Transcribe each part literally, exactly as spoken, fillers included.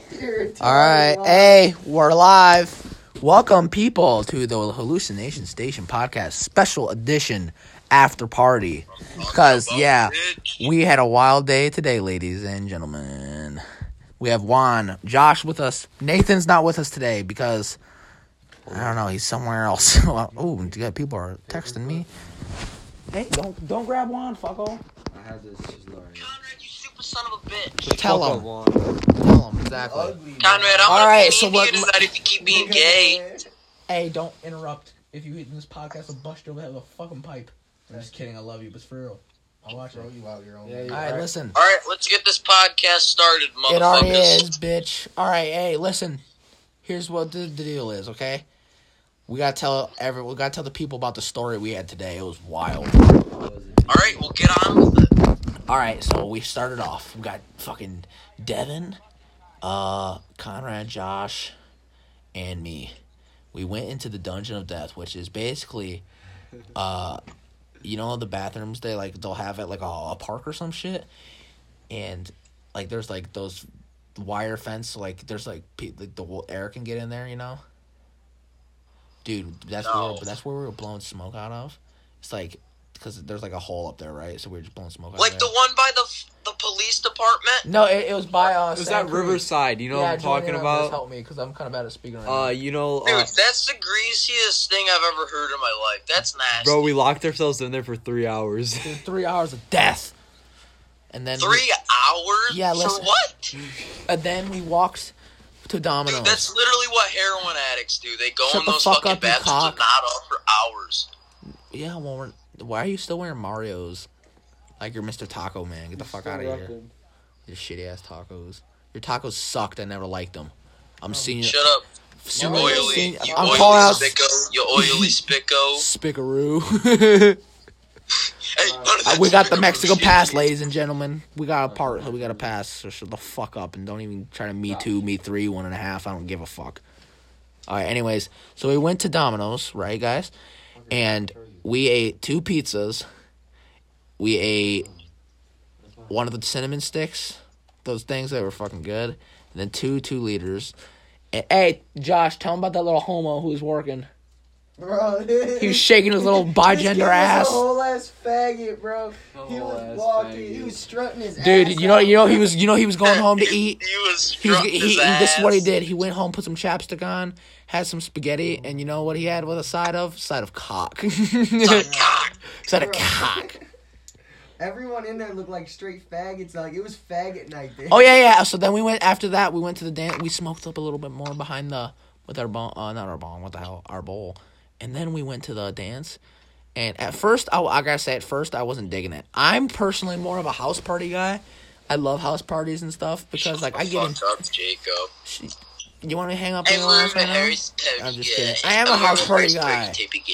All right, hey, we're live. Welcome, people, to the Hallucination Station podcast special edition after party. Because, yeah, we had a wild day today, ladies and gentlemen. We have Juan, Josh with us. Nathan's not with us today because, I don't know, he's somewhere else. Oh, yeah, people are texting me. Hey, don't don't grab Juan, fucko. I have this. Conrad, you super son of a bitch. Tell him. Tell him, exactly. Ugly, Conrad, I'm all not right, so what, you if you keep being gay. Hey, don't interrupt. If you hit this podcast, I'll bust you over the head with a fucking pipe. I'm just kidding. I love you, but for real. I'll watch it. You out your own. Yeah, all right, right, listen. All right, let's get this podcast started, motherfuckers. It already is, bitch. All right, hey, listen. Here's what the, the deal is, okay? We gotta tell every. We gotta tell the people about the story we had today. It was wild. All right, we'll get on with it. All right, so we started off. We got fucking Devin, uh, Conrad, Josh, and me. We went into the Dungeon of Death, which is basically, uh, you know, the bathrooms they like they'll have at like a, a park or some shit, and like there's like those wire fence, so, like there's like, pe- like the air can get in there, you know. Dude, that's no. where that's where we were blowing smoke out of. It's like because there's like a hole up there, right? So we were just blowing smoke out. Like of the one by the the police department. No, it, it was by uh. It was at Riverside. You know yeah, what I'm talking about? Just help me because I'm kind of bad at speaking right uh, now. you know, dude, uh, that's the greasiest thing I've ever heard in my life. That's nasty. Bro, we locked ourselves in there for three hours. Dude, three hours of death. And then three we, hours. Yeah, listen. For what? And then we walked to Domino's. Dude, that's literally what heroin addicts do. They go Shut in the those fuck fucking up, you bathrooms cock. and not off for hours. Yeah, well, we're, why are you still wearing Mario's? Like you're Mister Taco Man. Get the fuck out of here. Your shitty ass tacos. Your tacos sucked. I never liked them. I'm seeing. Shut up. You oily. Seeing, you I'm oily calling out spicko. You oily spicko. Spickaroo. Hey, uh, we got the Mexico pass, ladies and gentlemen. We got a part. We got a pass. So shut the fuck up and don't even try to me two, me three, one and a half. I don't give a fuck. All right. Anyways, so we went to Domino's, right, guys? And we ate two pizzas. We ate one of the cinnamon sticks, those things that were fucking good, and then two two liters. And hey, Josh, tell him about that little homo who was working. Bro, he was shaking his little bigender ass. He was a whole ass faggot, bro. A he was ass walking, faggot. he was strutting his Dude, ass. you know, you know, he was, you know, he was going home to eat. he was He was, strutting he, his he, ass. This is what he did. He went home, put some chapstick on, had some spaghetti, and you know what he had with a side of? Side of cock. Side of cock. Side of cock. Everyone in there looked like straight faggots. Like it was faggot night there. Oh yeah, yeah. So then we went after that. We went to the dance. We smoked up a little bit more behind the with our bong. Uh, not our bong. What the hell? Our bowl. And then we went to the dance. And at first, I, I gotta say, at first I wasn't digging it. I'm personally more of a house party guy. I love house parties and stuff because like I get in. Up, Jacob. You want to hang up I in your house right now? I'm just kidding. I am a house party guy.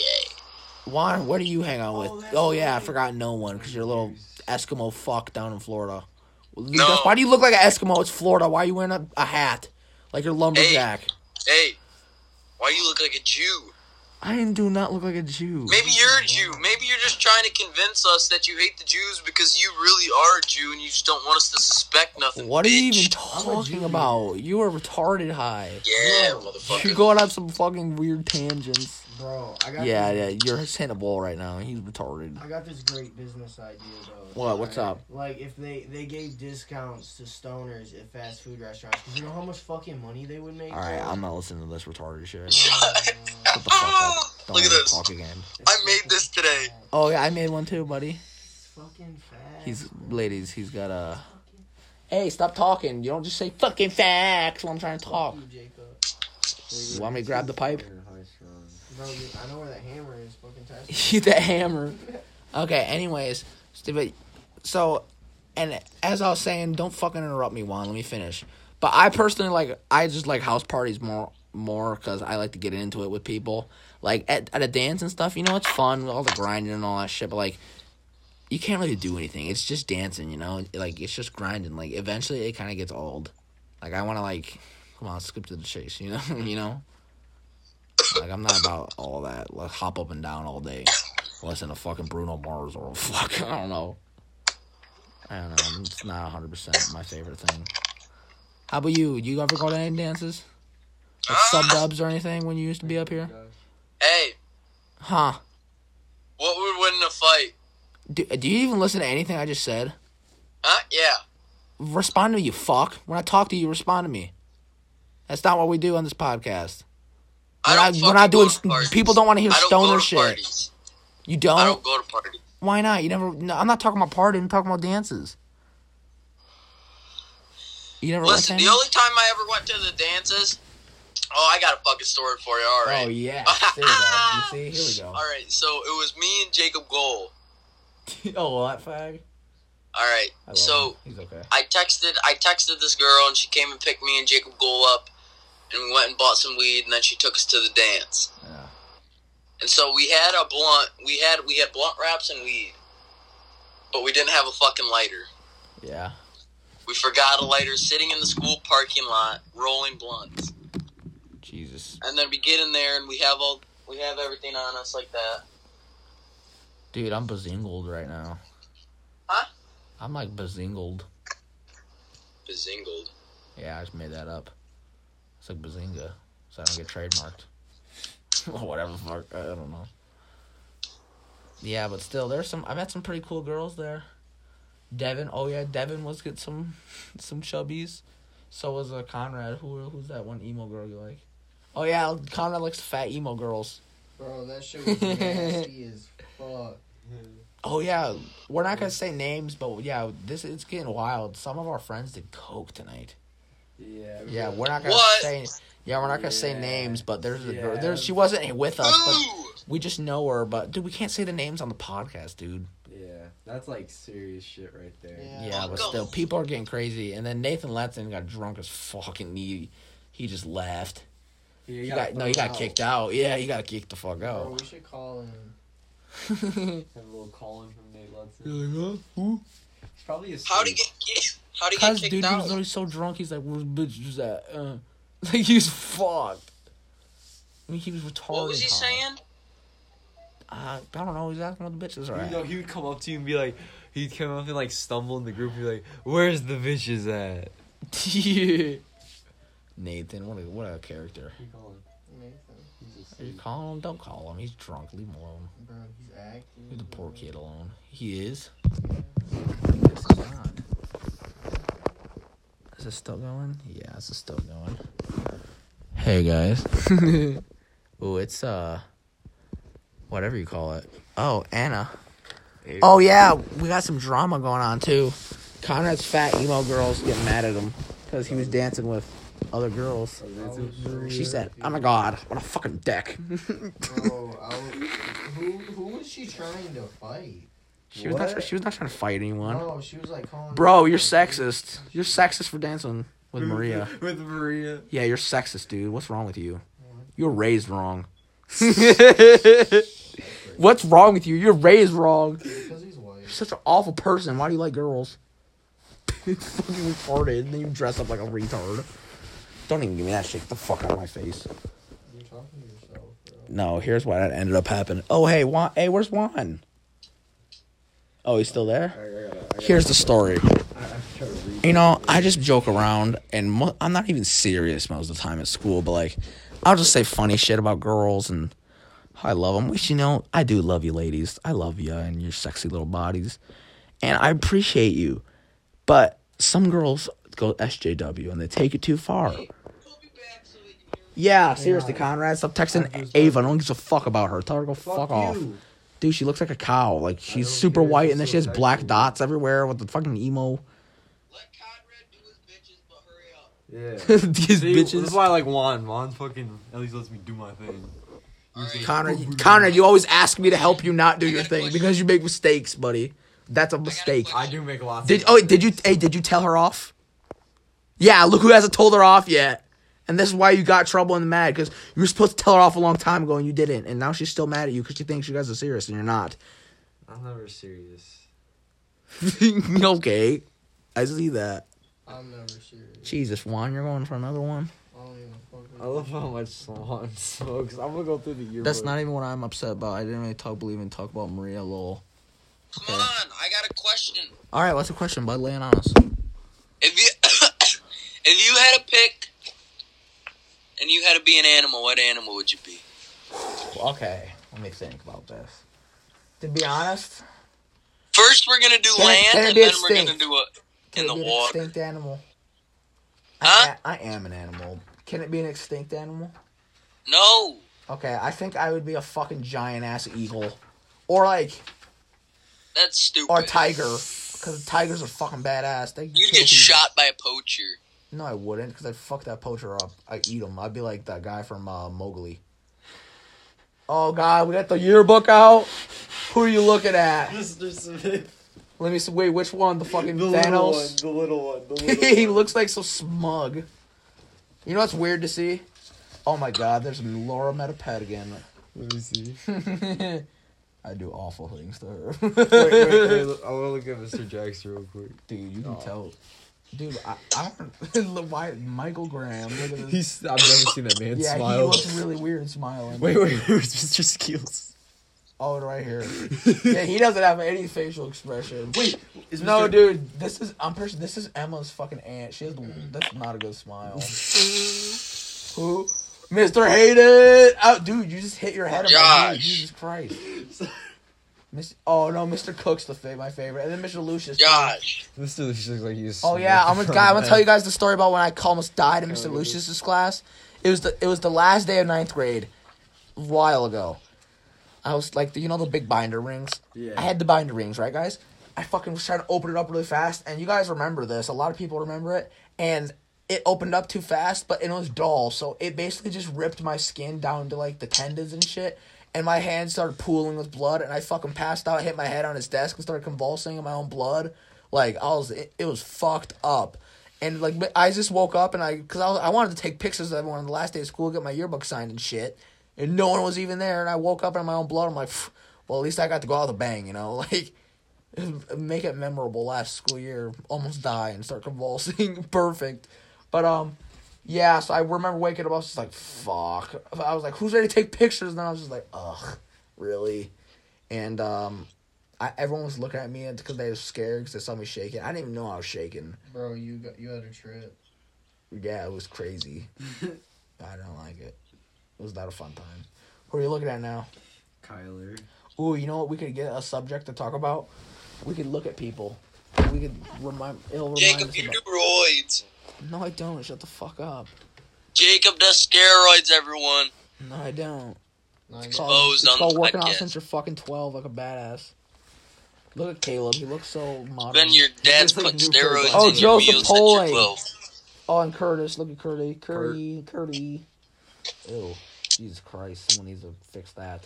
Juan, where do you hang out with? Oh, oh yeah, I forgot no one because you're a little Eskimo fuck down in Florida. No. Why do you look like an Eskimo? It's Florida. Why are you wearing a, a hat? Like you're lumberjack. Hey, hey, why you look like a Jew? I do not look like a Jew. Maybe you're a Jew. Maybe you're just trying to convince us that you hate the Jews because you really are a Jew and you just don't want us to suspect nothing. What are you bitch. even talking about? You are retarded high. Yeah, motherfucker. You're going on some fucking weird tangents. Bro, I got Yeah, this, yeah, you're hitting a ball right now. He's retarded. I got this great business idea though. What? What's right? up? Like if they, they gave discounts to stoners at fast food restaurants, because you know how much fucking money they would make. All right, I'm not listening to this retarded shit. Shut Shut the fuck up. Don't Look at let me this. talk again. I made this today. Oh yeah, I made one too, buddy. It's fucking fast. He's ladies. He's got a. Hey, stop talking. You don't just say fucking facts while I'm trying to talk. Fuck you, Jacob. You want me to grab the pipe? Bro, you, I know where that hammer is. Fucking test. Eat that hammer. Okay. Anyways, Steve. So, and as I was saying, don't fucking interrupt me, Juan. Let me finish. But I personally like. I just like house parties more, more because I like to get into it with people. Like at at a dance and stuff. You know, it's fun, all the grinding and all that shit. But like, you can't really do anything. It's just dancing. You know, like it's just grinding. Like eventually, it kind of gets old. Like I want to like, come on, skip to the chase. You know, you know. Like, I'm not about all that. Like, hop up and down all day. Listen to fucking Bruno Mars or fuck, I don't know. I don't know. It's not one hundred percent my favorite thing. How about you? You ever go to any dances? Like Ah. sub dubs or anything when you used to be up here? Hey, Huh? what would win in a fight? Do, do you even listen to anything I just said? Huh? Yeah. Respond to me, you fuck. When I talk to you, respond to me. That's not what we do on this podcast. I We're don't not, we're fucking not go doing. to parties. People don't want to hear I don't go stoner to shit. parties. You don't? I don't go to parties. Why not? You never. No, I'm not talking about partying. I'm talking about dances. You never went to Listen, any? the only time I ever went to the dances. Oh, I got a fucking story for you. All right. Oh yeah. There you go. You see? Here we go. All right. So it was me and Jacob Gold. Oh, well, that fag. All right. I love So him. He's okay. I texted. I texted this girl, and she came and picked me and Jacob Gold up, and we went and bought some weed, and then she took us to the dance. Yeah. And so we had a blunt. We had we had blunt wraps and weed, but we didn't have a fucking lighter. Yeah. We forgot a lighter sitting in the school parking lot, rolling blunts. Jesus. And then we get in there and we have all we have everything on us like that. Dude, I'm bazingled right now. Huh? I'm like bazingled. Bazingled. Yeah, I just made that up. It's like bazinga, so I don't get trademarked. Whatever the fuck, I don't know. Yeah, but still, there's some. I met some pretty cool girls there. Devin, oh yeah, Devin was get some, some chubbies. So was uh, Conrad. Who who's that one emo girl you like? Oh yeah, Conrad likes fat emo girls. Bro, that shit was nasty as fuck. Oh yeah, we're not gonna say names, but yeah, this it's getting wild. Some of our friends did coke tonight. Yeah. Yeah, we're not gonna What? say. Yeah, we're not gonna say Yeah. names, but there's a girl. Yeah. There's she wasn't with us, but Ooh! we just know her. But dude, we can't say the names on the podcast, dude. Yeah, that's like serious shit right there. Yeah. Yeah, but Go. still, people are getting crazy. And then Nathan Letson got drunk as fucking he, he just left. Yeah, He got no, he got kicked out. Yeah, you got kicked the fuck Bro, out. we should call him. Have a little calling from Nate Ludson. You're like, huh? Who? He's probably a How'd he get kicked? How'd he get Cause kicked dude, he out? was literally so drunk. He's like, "Where's the bitch was at?" Uh, like he's fucked. I mean, he was retarded. What was he high. saying? Uh, I don't know. He's asking what the bitches are You at. know, he would come up to you and be like, he'd come up and like stumble in the group and be like, "Where's the bitches at?" Nathan, what a what a character. He calling. Nathan. He's Are you asleep. calling him? Don't call him. He's drunk. Leave him alone. Bro, he's acting. Leave the poor bro. kid alone. He is. Yes, he's not. Is this still going? Yeah, this is still going. Hey guys. Oh, it's uh, whatever you call it. Oh, Anna. Oh yeah, we got some drama going on too. Conrad's fat emo girls getting mad at him because he was dancing with other girls. She said, "Oh my god, what a fucking dick." Bro, I was, who who was she trying to fight? She was not. What? She was not trying to fight anyone. No, she was like calling. Bro, you're sexist. You're sexist for dancing with Maria. With Maria. Yeah, you're sexist, dude. What's wrong with you? You're raised wrong. What's wrong with you? You're raised wrong. Because he's white. You're such an awful person. Why do you like girls? Fucking retarded. And then you dress up like a retard. Don't even give me that shit. Get the fuck out of my face. You're talking to yourself, bro. No, here's what ended up happening. Oh, hey, Juan. Hey, where's Juan? Oh, he's still there? Here's the story. You know, I just joke around, and mo- I'm not even serious most of the time at school, but, like, I'll just say funny shit about girls and how I love them, which, you know, I do love you, ladies. I love you and your sexy little bodies, and I appreciate you, but some girls go S J W, and they take it too far. Call me back so they can hear me. Yeah, seriously, Conrad, stop texting Ava. No one gives a fuck about her. Tell her to go fuck, off. you. Dude, she looks like a cow. Like, she's don't super care. white, She's and then so she has black sexy. dots everywhere with the fucking emo. Let Conrad do his bitches, but hurry up. Yeah. These See, This bitches. is why I like Juan. Juan fucking at least lets me do my thing. Alright. Conrad, Conrad, you always ask me to help you not do your thing because you make mistakes, buddy. That's a mistake. I do make lots. Did of oh did you hey did you tell her off? Yeah, look who hasn't told her off yet. And this is why you got trouble and mad, because you were supposed to tell her off a long time ago and you didn't, and now she's still mad at you because she thinks you guys are serious and you're not. I'm never serious. Okay, I see that. I'm never serious. Jesus, Juan, you're going for another one. I don't even fuck with I love how much Swan smokes. I'm gonna go through the yearbook. That's not even what I'm upset about. I didn't really talk, believe in talk about Maria Lowell. Come on, I got a question. All right, what's the question, bud? Lay it on us. If you If you had a pick, and you had to be an animal, what animal would you be? Okay, let me think about this. To be honest, First, we're gonna do Can it- land, can it and be then we're extinct? gonna do what can in it the be an water. extinct animal? Huh? I, I am an animal. Can it be an extinct animal? No, Okay, I think I would be a fucking giant ass eagle, or like, that's stupid. or a tiger, because tigers are fucking badass. They You'd kill get people. shot by a poacher. No, I wouldn't, because I'd fuck that poacher up. I'd eat him. I'd be like that guy from uh, Mowgli. Oh, God, we got the yearbook out. Who are you looking at? Mister Smith. Let me see. Wait, which one? The fucking The little one. Thanos? The little one. The little He one. looks like so smug. You know what's weird to see? Oh, my God, there's Laura Metapet again. Let me see. I do awful things to her. wait, wait, wait. I want to look at Mister Jackson real quick. Dude, you can Oh. tell. Dude, I, I don't. Look, why Michael Graham? Look at this. He's. I've never seen that man yeah, smile. he looks really weird smiling. Wait, wait. Where's Mister Skills? Oh, right here. Yeah, he doesn't have any facial expression. Wait, is No, Mister dude, this is I'm person. This is Emma's fucking aunt. She has the, that's not a good smile. Who? Mister Hate It. Oh, dude, you just hit your head on my knee. Josh. Jesus Christ. Miss, oh no, Mister Cook's the fa- my favorite, and then Mister Lucius. Josh, Mister Lucius looks like he's. Oh yeah, I'm gonna, guy, I'm gonna tell you guys the story about when I almost died in Mister Lucius's class. It was the it was the last day of ninth grade, a while ago. I was like, you know the big binder rings. Yeah. I had the binder rings, right, guys? I fucking was trying to open it up really fast, and you guys remember this. A lot of people remember it, and it opened up too fast, but it was dull, so it basically just ripped my skin down to like the tendons and shit. And my hands started pooling with blood, and I fucking passed out, hit my head on his desk, and started convulsing in my own blood. Like, I was, it, it was fucked up. And, like, I just woke up, and I, because I, was, I wanted to take pictures of everyone on the last day of school, get my yearbook signed and shit. And no one was even there, and I woke up in my own blood. I'm like, well, at least I got to go out with a bang, you know? Like, make it memorable last school year. Almost die and start convulsing. Perfect. But, um... yeah, so I remember waking up, I was just like, fuck. I was like, who's ready to take pictures? And then I was just like, ugh, really? And um, I, everyone was looking at me because they were scared because they saw me shaking. I didn't even know I was shaking. Bro, you got you had a trip. Yeah, it was crazy. I don't like it. It was not a fun time. Who are you looking at now? Kyler. Ooh, you know what? We could get a subject to talk about. We could look at people. We could remind. It'll remind Jacob, us you about. do roids. No, I don't. Shut the fuck up. Jacob does steroids, everyone. No, I don't. No, I It's get- called, Exposed it's on called the working out podcast. since you're fucking twelve, like a badass. Look at Caleb. He looks so modern. Then your dad's Just like putting new steroids Oh, in your Joseph meals since Poling. you're twelve. Oh, and Curtis. Look at Curdy. Curdy. Curdy. Ew. Jesus Christ. Someone needs to fix that.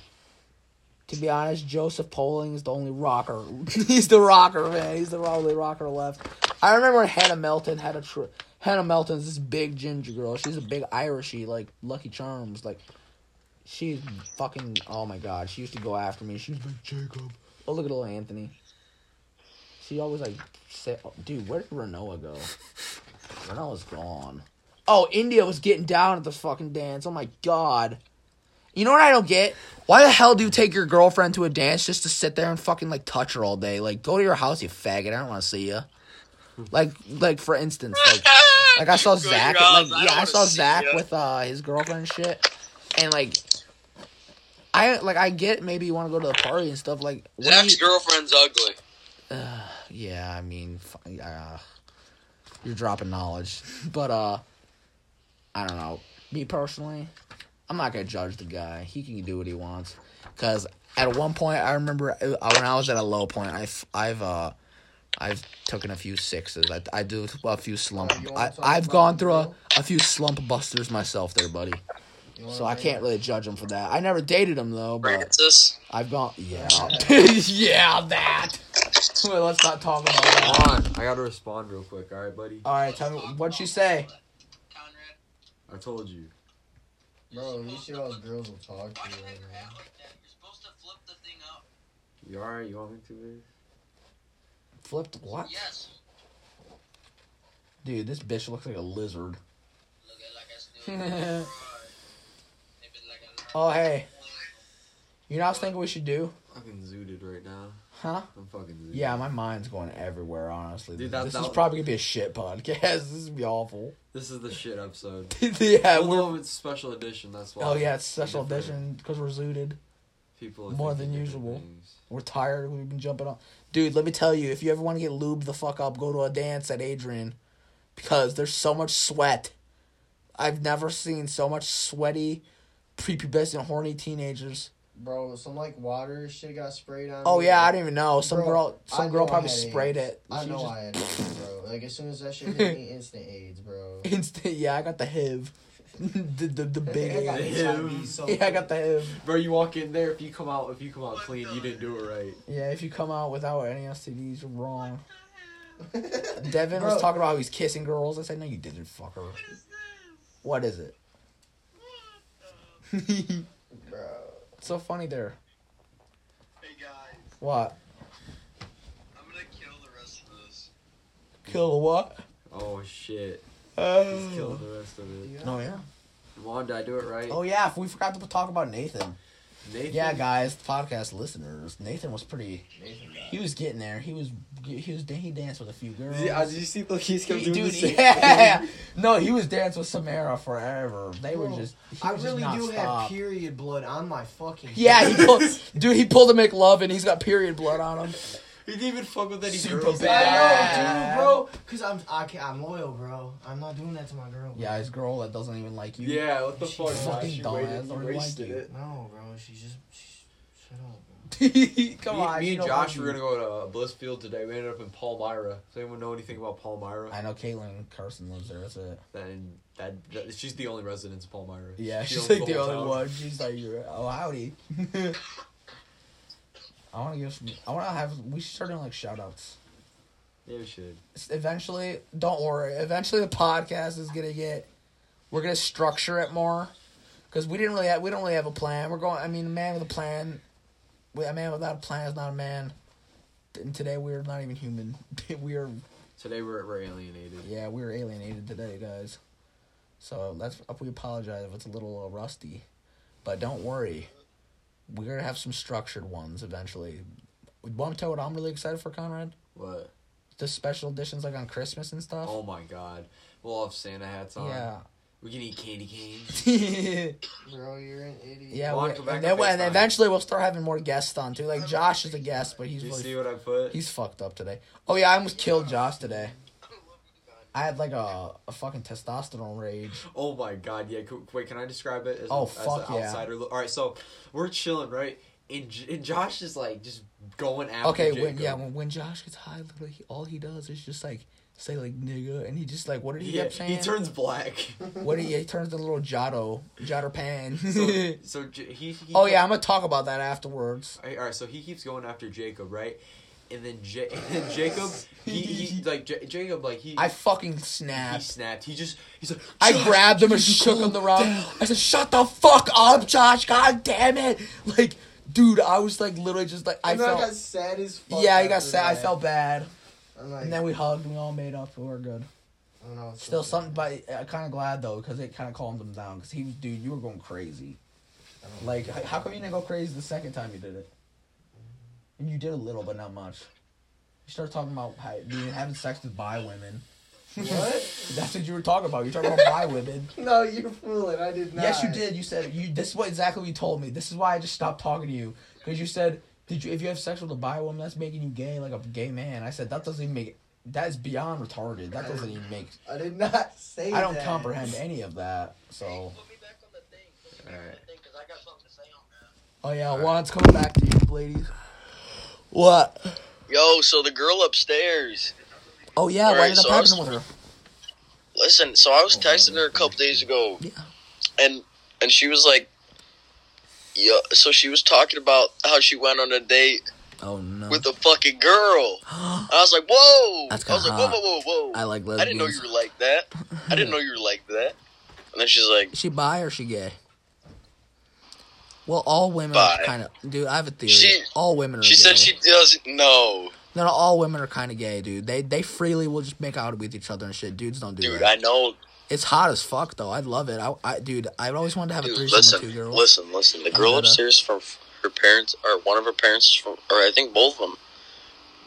To be honest, Joseph Poling is the only rocker. He's the rocker, man. He's the only rocker left. I remember Hannah Melton had a... Tr- Hannah Melton's this big ginger girl. She's a big Irishie, like Lucky Charms. Like, she's fucking... Oh, my God. She used to go after me. She was like, Jacob. Oh, look at little Anthony. She always, like, say... Oh, dude, where did Renoa go? Renoa's gone. Oh, India was getting down at the fucking dance. Oh, my God. You know what I don't get? Why the hell do you take your girlfriend to a dance just to sit there and fucking, like, touch her all day? Like, go to your house, you faggot. I don't want to see you. Like, like for instance, like, like I saw Go to Zach, your house, like, I yeah, don't I wanna saw see Zach ya. with uh his girlfriend and shit, and like, I like I get maybe you want to go to the party and stuff. Like, what do Zach's you- girlfriend's ugly. uh, yeah, I mean, fu- uh, you're dropping knowledge, but uh, I don't know. Me personally, I'm not gonna judge the guy. He can do what he wants. Cause at one point, I remember uh, when I was at a low point, I've I've uh. I've taken a few sixes. I, I do a few slump. Oh, you wanna I, talk I've about gone the through a, girl? a few slump busters myself there, buddy. You wanna So I bring can't it? really judge him for that. I never dated him, though, but Francis. I've gone... Yeah. Yeah, that. Well, let's not talk about that. Hold on, I gotta respond real quick. All right, buddy. All right, tell me, what'd you say? I told you. Bro, at least you know girls will talk to you right now. You're supposed to flip the thing up. You alright? You want me to, man? Flipped what? Yes. Dude, this bitch looks like a lizard. Look at like I still. Oh, hey. You know what I was thinking we should do? Fucking zooted right now. Huh? I'm fucking. Yeah, my mind's going everywhere. Honestly, Dude, this, that- this that is was- probably gonna be a shit podcast. This is gonna be awful. This is the shit episode. yeah, well, we're. no, it's special edition. That's why. Oh yeah, it's special Different edition because we're zooted. People are More thinking than different usual. things. We're tired. We've been jumping on. Dude, let me tell you, if you ever want to get lubed the fuck up, go to a dance at Adrian, because there's so much sweat. I've never seen so much sweaty, prepubescent, horny teenagers. Bro, some like water shit got sprayed on Oh me. yeah, I don't even know. Some Bro, girl, I some know girl I probably had sprayed AIDS. it. I She know just- I had AIDS, bro. Like as soon as that shit hit me, instant AIDS, bro. Instant, yeah, I got the H I V. the, the the big I got AIDS. H I V so Yeah, I got the H I V. Bro, you walk in there. If you come out, if you come out clean, you didn't do it right. Yeah, if you come out without any S T Ds, you're wrong. Devin was Bro. talking about how he's kissing girls. I said, no, you didn't, fucker. What is it? Bro. It's so funny there. Hey guys, What? I'm gonna kill the rest of this. Kill a what? Oh shit! Oh, He's killing the rest of it. oh yeah. Come on, did I do it right? Oh yeah, we forgot to talk about Nathan. Nathan. Yeah, guys, podcast listeners. Nathan was pretty. Nathan got He was getting there. He was. He was. He danced with a few girls. Did you, uh, did you see the he's He- kept doing dude, the same yeah. thing? No, he was dancing with Samara forever. They were Bro, just. He I was really just do not have stop. period blood on my fucking. Yeah, he pulled. Dude, he pulled a McLovin. He's got period blood on him. He didn't even fuck with any Super girls. bad. I know, dude, bro. Cause I'm I can, I'm loyal, bro. I'm not doing that to my girl. Bro. Yeah, his girl that doesn't even like you. Yeah, what the She fuck? fucking She dumbass, waited, don't you like wasted you. it. No, bro. She's just she's, shut up, bro. Come me, on. me she and don't Josh like were you. gonna go to Blissfield today. We ended up in Palmyra. Does anyone know anything about Palmyra? I know Caitlin Carson lives there. That's it. And that, that she's the only resident of Palmyra. Yeah, She she's owns like the whole only town. one. She's like, oh howdy. I want to give. Some, I want to have. We should start doing like shout outs. Yeah, we should. Eventually, don't worry. Eventually, the podcast is gonna get. We're gonna structure it more, because we didn't really. Have, we don't really have a plan. We're going. I mean, a man with a plan. A man without a plan is not a man. And today we're not even human. we're Today we're, we're alienated. yeah, we're alienated today, guys. So that's we apologize if it's a little uh, rusty, but don't worry. We're gonna have some structured ones eventually. Want to tell what I'm really excited for, Conrad? What? The special editions like on Christmas and stuff. Oh my god. We'll have Santa hats on. Yeah. We can eat candy canes. yeah, Bro, you're an idiot. we, Come on, come back and to then and FaceTime. eventually we'll start having more guests on too. Like Josh is a guest, but he's Did you really see what I put? he's fucked up today. Oh yeah, I almost killed Josh today. I had like a a fucking testosterone rage. Oh my god, yeah. co- Wait, can I describe it as, Oh, a, as fuck an yeah. outsider? All right, so we're chilling, right? And, J- and Josh is like just going after Okay, Jacob. when yeah, when, when Josh gets high, literally he, all he does is just like say like nigga, and he just like what did he yeah, keep saying? he turns black. What did he, he turns into a little Jotto, Jotter pan. so so J- he, he oh yeah, I'm gonna talk about that afterwards. All right, so he keeps going after Jacob, right? And then, J- and then Jacob, he, he like J- Jacob, like he, I fucking he snapped. snapped. He just, he's like, I "Josh, grabbed him you and need to shook him calm around. down." I said, "Shut the fuck up, Josh! God damn it!" Like, dude, I was like literally just like I And then I got felt. sad as fuck. Yeah, you got after sad. I that. felt bad, I'm like, and then we hugged. and We all made up. We were good. I don't know, it's Still so something, but I'm kind of glad though because it kind of calmed him down. Because he was, dude, you were going crazy. I don't Like, h- how come you didn't go crazy the second time you did it? And you did a little, but not much. You started talking about how, being having sex with bi women. What? That's what you were talking about. You were talking about bi women. No, you're fooling. I did not. Yes, you did. You said you. This is what exactly what you told me. This is why I just stopped talking to you because you said, "Did you? If you have sex with a bi woman, that's making you gay, like a gay man." I said that doesn't even make. That is beyond retarded. That doesn't even make. I did not say I don't that. comprehend any of that. So. Put me back on the thing. Put me back on Alright. the thing because I got something to say on that. Oh yeah, Juan's coming back to you, ladies. What? Yo, so the girl upstairs. Oh yeah, All what right, ended up so I was- happening with her? Listen, so I was Oh, texting her a couple days ago, Yeah. and and she was like, "Yo," so she was talking about how she went on a date Oh no. with a fucking girl. I was like, "Whoa!" That's I was like, kinda "Whoa, whoa, whoa, whoa!" I like I didn't know lesbians. you were like that. I didn't know you were like that. And then she's like, Is she bi or she gay? Well, all women Bi. are kind of. Dude, I have a theory. She- all women are. she gay. said she doesn't know. No, no, all women are kind of gay, dude. They they freely will just make out with each other and shit. Dudes don't do Dude, that. I know. It's hot as fuck though. I'd love it. I, I dude, I've always wanted to have a Dude, threesome listen, with two girls. listen, listen. The I girl gotta- upstairs from her parents, or one of her parents is from, or I think both of them,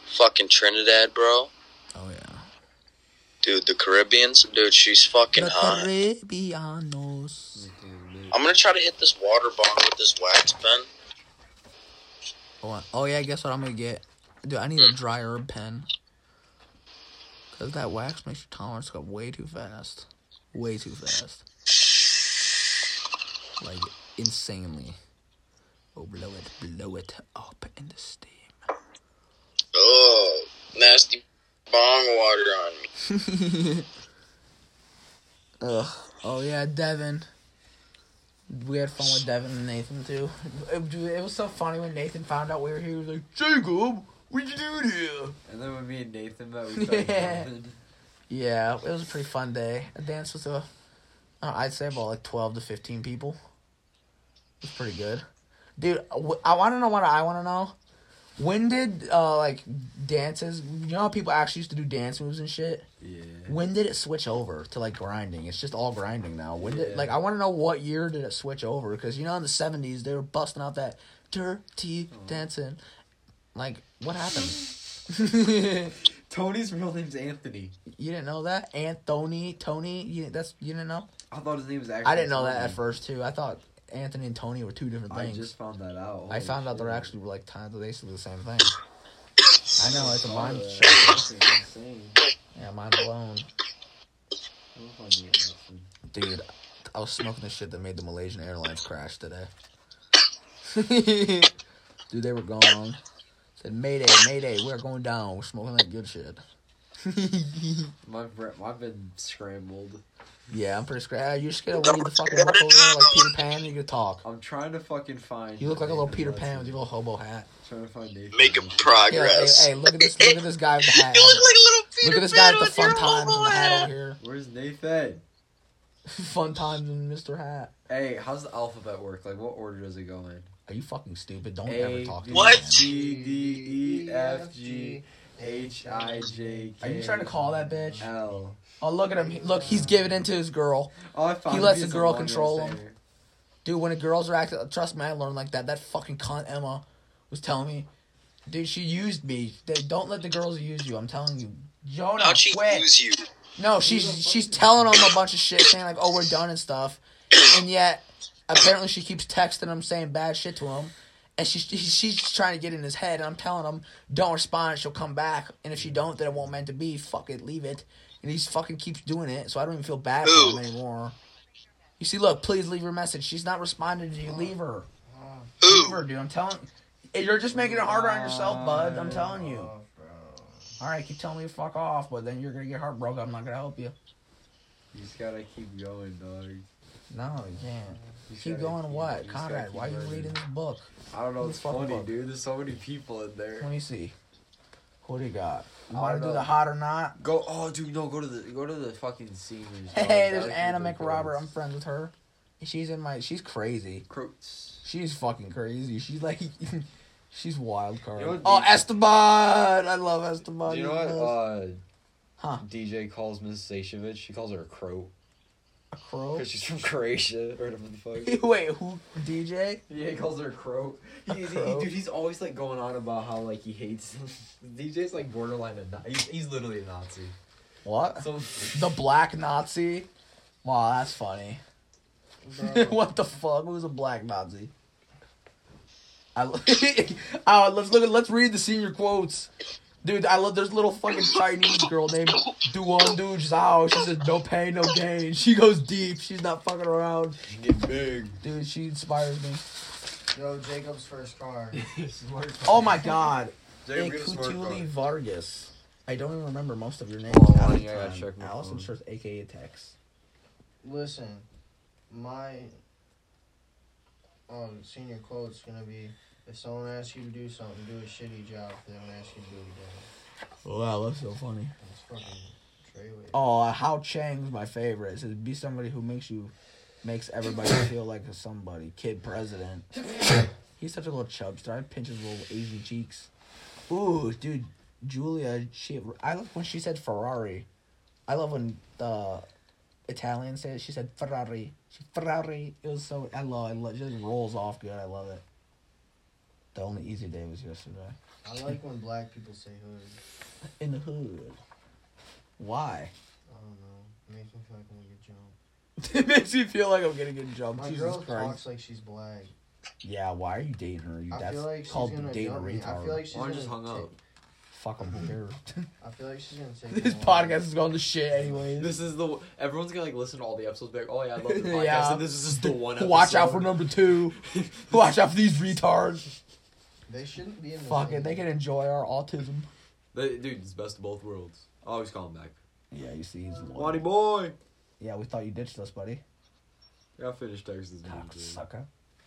fucking Trinidad, bro. Oh yeah. Dude, the Caribbeans, dude, she's fucking The hot. Caribbeanos. I'm gonna try to hit this water bottle with this wax pen. Oh, oh yeah, guess what I'm gonna get? Dude, I need a dry herb pen. Cause that wax makes your tolerance go way too fast. Way too fast. Like, insanely. Oh, blow it, blow it up in the steam. Oh, nasty bong water on me. Ugh. Oh yeah, Devin. We had fun with Devin and Nathan too. It, dude, it was so funny when Nathan found out we were here. He was like, Jacob, what'd you do here? And then when me and Nathan met, we started Yeah. dancing. Yeah, it was a pretty fun day. A dance was a, uh, I'd say about like twelve to fifteen people. It was pretty good. Dude, I want to know what I want to know. When did, uh, like, dances, you know how people actually used to do dance moves and shit? Yeah. When did it switch over to, like, grinding? It's just all grinding now. When did, Yeah. like, I want to know what year did it switch over? Because, you know, in the seventies, they were busting out that dirty Oh. dancing. Like, what happened? Tony's real name's Anthony. You didn't know that? Anthony, Tony, you, that's, you didn't know? I thought his name was actually I didn't know that Tony. at first, too. I thought Anthony and Tony were two different I things. just found that out. I Holy found out they're shit. actually, like, kind of basically the same thing. I know, it's a Oh, mind yeah. show. That's insane. Yeah, mind blown. I don't know if I knew that. Dude, I was smoking the shit that made the Malaysian Airlines crash today. Dude, they were gone. Said, Mayday, Mayday, we're going down. We're smoking that good shit. My bre- I've been scrambled. Yeah, I'm pretty scared. You just gotta leave the fucking book over there like Peter Pan and you can talk. I'm trying to fucking find. You look like a little Nathan Peter Hudson. Pan with your little hobo hat. Trying to find Nathan. Making Hudson. progress. Hey, hey, look at this, look at this guy with the hat. You look like a little Peter Look at this Pan guy with the with fun your times hobo and the hat hat. over here. Where's Nathan? Fun times and Mister Hat. Hey, how's the alphabet work? Like, what order does it go in? Are you fucking stupid? Don't A, ever talk to me. What? again. C, D, E, F, G, H, I, J, K. Are you trying to call that bitch? L. Oh, look at him. He- Look, he's giving in to his girl. Oh, I found He it. lets He's the girl long control ass him. there. Dude, when the girls are acting, trust me, I learned like that. That fucking cunt Emma was telling me, dude, she used me. They, don't let the girls use you. I'm telling you, Jonah, How'd she quit. use you? No, she's she's telling him a bunch of shit, saying like, "Oh, we're done" and stuff, and yet apparently she keeps texting him, saying bad shit to him, and she's she's trying to get in his head. And I'm telling him, "Don't respond. She'll come back, and if she don't, then it won't meant to be. Fuck it, leave it." And he fucking keeps doing it, so I don't even feel bad for him anymore. You see, look, please leave her message. She's not responding to you. Leave her. Leave Who? her, dude. I'm telling. You're just making it harder on yourself, bud. I'm telling you. Oh, bro. All right, keep telling me to fuck off, but then you're gonna get heartbroken. I'm not gonna help you. You just gotta keep going, dog. No, you can't. You just Keep gotta going. keep- What, you just gotta Conrad? keep Why are you learning. reading this book? I don't know. This It's fucking funny, book. dude. There's so many people in there. Let me see. What do you got? You I want don't to do know. the hot or not? Go. Oh, dude, no. Go to the. Go to the fucking seniors. dog. Hey, there's Gotta Anna keep it McRobert. going. I'm friends with her. She's in my. She's crazy. Croats. She's fucking crazy. She's like. She's wild card. You know what Oh, D- Esteban! I love Esteban. Do you know He's what? the Uh, Huh. D J calls Miss Sasevich. She calls her a croat best. A crow? because she's from Croatia or whatever the fuck. Wait, who? D J? Yeah, he calls her a croat. He, A he- croat? dude, he's always like going on about how like he hates. D J's like borderline a Nazi. He's, he's literally a Nazi. What? So The black Nazi? Wow, that's funny. What the fuck? Who's a black Nazi? I lo- uh, let's look at. Let's read the senior quotes, dude. I love. There's a little fucking Chinese girl named Duan Du Zhao. She says no pain, no gain. She goes deep. She's not fucking around, get big. dude. She inspires me. Yo, Jacob's first car. Oh my god, Jacob, get a smart Ikutuli car. Vargas. I don't even remember most of your names. Hold on, half I the gotta time. check my Allison phone. Schurz, aka Tex. Listen, my um senior quote's gonna be: if someone asks you to do something, do a shitty job. If they don't ask you to do it again. Wow, that's so funny. It's fucking Treyway. Oh, uh, Hao Chang's my favorite. It says be somebody who makes you, makes everybody feel like a somebody. Kid president. He's such a little chubster. I pinch his little Asian cheeks. Ooh, dude, Julia. She, I love when she said Ferrari. I love when the Italians say it. She said Ferrari. She Ferrari. It was so. I love. I love. It just rolls off good. I love it. The only easy day was yesterday. I like when black people say hood. In the hood. Why? I don't know. It makes me feel like I'm gonna get jumped. It makes me feel like I'm gonna get jumped. My Jesus girl Christ. talks like she's black. Yeah, why are you dating her? You, I that's feel like she's called gonna dating a jump me. retard. I feel like she's Why gonna just hung take- up? Fuck him, who cares? I feel like she's gonna take This me podcast long. is going to shit anyways. This is the everyone's gonna like listen to all the episodes. Be like, oh yeah, I love the podcast. Yeah. And this is just the one. Episode. Watch out for number two. Watch out for these retards. They shouldn't be in the Fuck same- it, they can enjoy our autism. The, dude, it's best of both worlds. I always call him back. Yeah, you see, he's Money boy. Yeah, we thought you ditched us, buddy. Yeah, I finished Texas. Cocksucker.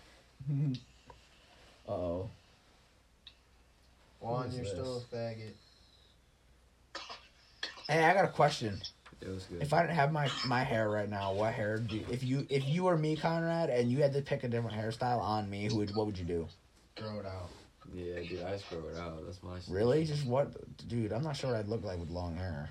Uh oh. Juan, Who is you're this? still a faggot. Hey, I got a question. It was good. If I didn't have my, my hair right now, what hair do if you if you were me, Conrad, and you had to pick a different hairstyle on me, who would what would you do? Grow it out. Yeah, dude, I just grow it out. That's my. Really? Just what, dude? I'm not sure what I'd look like with long hair.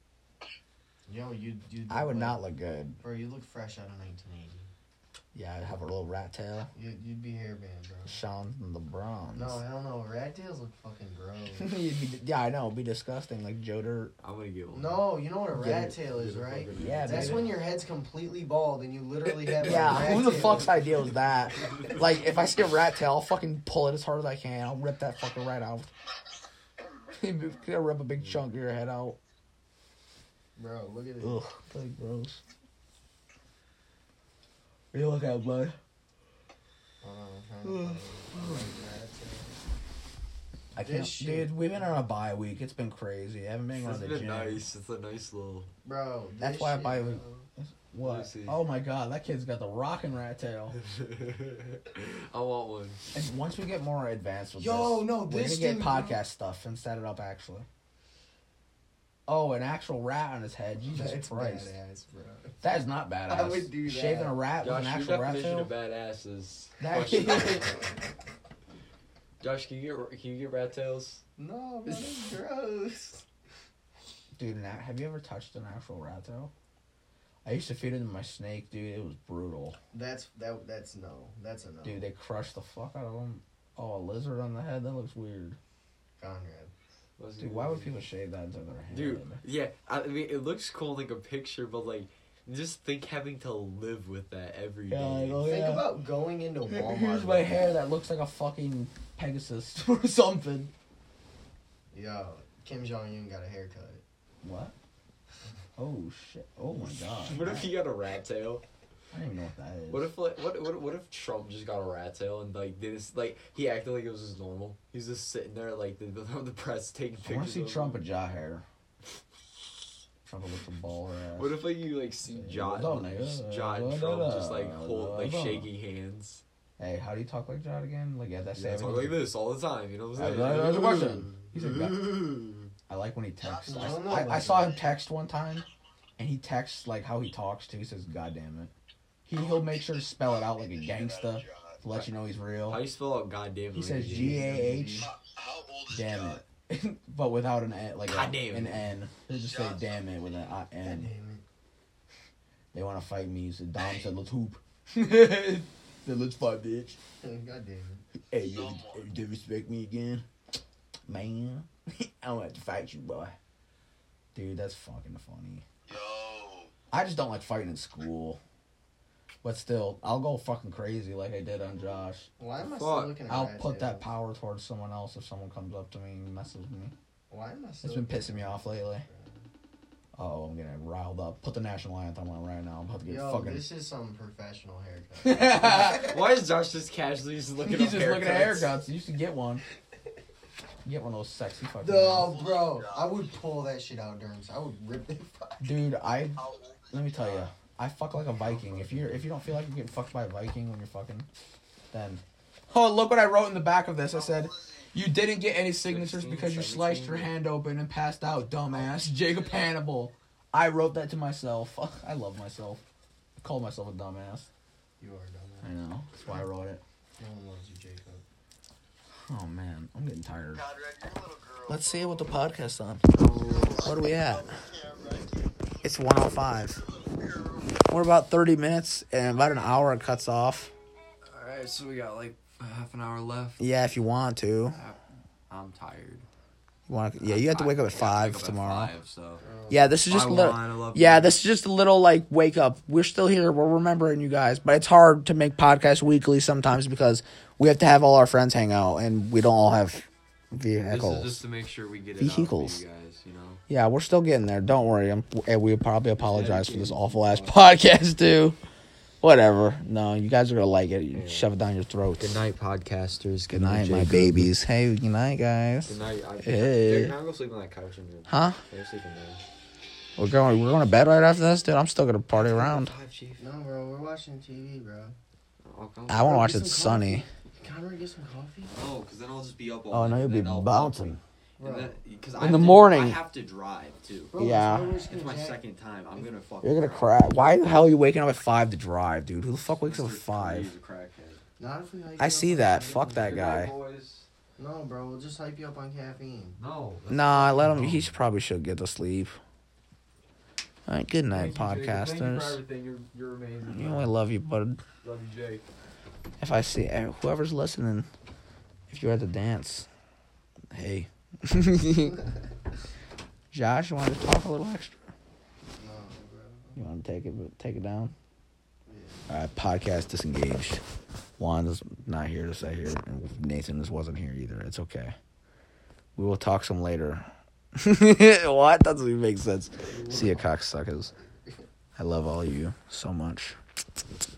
Yo, you you. I would not look good. Bro, you look fresh out of nineteen eighty. Yeah, I'd have a little rat tail. You you'd be hairband, bro. Sean LeBron. No, hell no. Rat tails look fucking gross. You'd be, yeah, I know. It'd be disgusting, like Joe Dirt. I'm gonna get one. No, you know what a Get rat it. tail is, right? Yeah, That's baby. when your head's completely bald and you literally have. Yeah, a rat who the tail. fuck's idea was that? Like, if I see a rat tail, I'll fucking pull it as hard as I can. I'll rip that fucker right out. I'll rip a big chunk of your head out. Bro, look at it. Ugh, like gross. What are you looking at, bud? Hold on, I'm trying to find a rat tail. I can't, This shit- dude. We've been on a bye week. It's been crazy. I haven't been going It's to the been gym. nice. It's a nice little. Bro, That's this why I shit, buy- bro. What? Let me see. Oh my god, that kid's got the rockin' rat tail. I want one. And once we get more advanced with Yo, this, no, we're this gonna get thing, podcast bro. stuff and set it up actually. Oh, an actual rat on his head. Jesus That's Christ. badass, bro. That is not badass. I would do that. Shaving a rat with Josh, an your actual rat definition tail? of badass is. That- questionable. Josh, can you get can you get rat tails? No, bro, that's gross. Dude, an, a- have you ever touched an actual rat tail? I used to feed it to my snake, dude. It was brutal. That's that. That's no. That's a no. Dude, they crushed the fuck out of them. Oh, a lizard on the head? That looks weird. Conrad. What's Dude, it- why would people shave that into their head? Dude, yeah, I mean, it looks cool in like a picture, but like, just think having to live with that every day. Yeah, I know. Oh, Think yeah. about going into Walmart. Here's my hair that looks like a fucking Pegasus or something. Yo, Kim Jong Un got a haircut. What? Oh shit! Oh my god! What if he got a rat tail? I don't even know what that is. What if like what what what if Trump just got a rat tail and like did this like he acted like it was just normal? He's just sitting there like the the, the press taking pictures. I want to see of Trump him. with jaw hair. Trump with some baller ass. What if like you like see John Well done, nigga. John Well Trump done, just like uh, hold like well done. shaking hands? Hey, how do you talk like John again? Like yeah, that's Yeah, it. talk like this all the time. You know what I'm saying? Uh, that's a question. He's a guy. I like when he texts. I, I don't know I, I about saw that. him text one time, and he texts like how he talks too. He says, "God damn it." He he'll make sure to spell it out like a gangsta to let you know he's real. How you spell out goddamn? He says G A H. How old is Damn John? it, but without an N, like a, God damn it. an N. He'll just say "damn it" with an I- God damn N. it. They want to fight me. So Dom said, "Let's hoop." Said, "Let's fight, bitch." God damn it. Hey, you, you disrespect me again, man? I don't have to fight you, boy. Dude, that's fucking funny. Yo. I just don't like fighting in school. But still, I'll go fucking crazy like I did on Josh. Why am I Fuck. still looking at I'll rat put that tails? power towards someone else if someone comes up to me and messes with me. Why am I still It's been looking pissing me at off rat lately. tails? Oh, I'm getting riled up. Put the national anthem on right now. I'm about to get Yo, fucking. this is some professional haircut. Why is Josh just casually just looking He's up just haircuts? looking at haircuts. You should get one. Get one of those sexy fucking. No, bro, I would pull that shit out during. I would rip it. Dude, I let me tell you, I fuck like a Viking. If you're if you don't feel like you're getting fucked by a Viking when you're fucking, then. Oh, look what I wrote in the back of this. I said, "You didn't get any signatures sixteen, because you sliced your seventeen. hand open and passed out, dumbass." Jacob Hannibal. I wrote that to myself. I love myself. I call myself a dumbass. You are dumb. I know. That's why I wrote it. No one loves you, Jacob. Oh man, I'm getting tired. Conrad, you're a little girl. Let's see what the podcast's on. What are we at? It's one oh five. We're about thirty minutes, and about an hour it cuts off. Alright, so we got like A half an hour left. Yeah, if you want to. I'm tired. You want? Yeah, you have to wake up at I five wake up at tomorrow. five, so. Yeah, this is just I a little. won, I love Yeah, you. this is just a little like wake up. We're still here. We're remembering you guys, but it's hard to make podcasts weekly sometimes because we have to have all our friends hang out, and we don't all have This vehicles. is just to make sure we get it Vehicles. out for you guys, you know. Yeah, we're still getting there. Don't worry. I'm, and we probably apologize for this awful ass podcast too. Whatever. No, you guys are gonna like it. You shove it down your throats. Good night, podcasters. Good night, my babies. Hey, good night, guys. Good night. I, Hey. Can I go sleep on that couch in here? Huh? Can I sleep in there? We're going. We're going to bed right after this, dude. I'm still gonna party around. Five, Chief. No, bro, we're watching T V, bro. I'll come. I want to Bro, watch get It's some Sunny. coffee. Connor, get some coffee. No, because then I'll just be up all Oh night. no, you'll and be then I'll- bouncing. Bro, And then, because In I have the to- morning. I have to drive, too. bro, Yeah. we're just It's gonna my jack- second time. I'm going to fucking You're gonna crack. crack. Why the hell are you waking up at five to drive, dude? Who the fuck wakes up at Mister five? Crazy crackhead. Not if we hype I you up see on that. caffeine. Fuck that Good night, guy. boys. No, bro, we'll just hype you up on caffeine. No. that's Nah, not- let him. no. He should, probably should get to sleep. All right, good night, Thank you, Jake. Thank you for podcasters. everything. You're, you're amazing. You know I love you, bud. Love you, Jake. If I see eh, whoever's listening, if you're at the dance, hey. Josh, you want to talk a little extra? No, bro. You want to take it, take it down? Yeah. All right, podcast disengaged. Juan's not here to say here, and Nathan just wasn't here either. It's okay. We will talk some later. What? That doesn't even make sense. See ya, cocksuckers. I love all of you so much.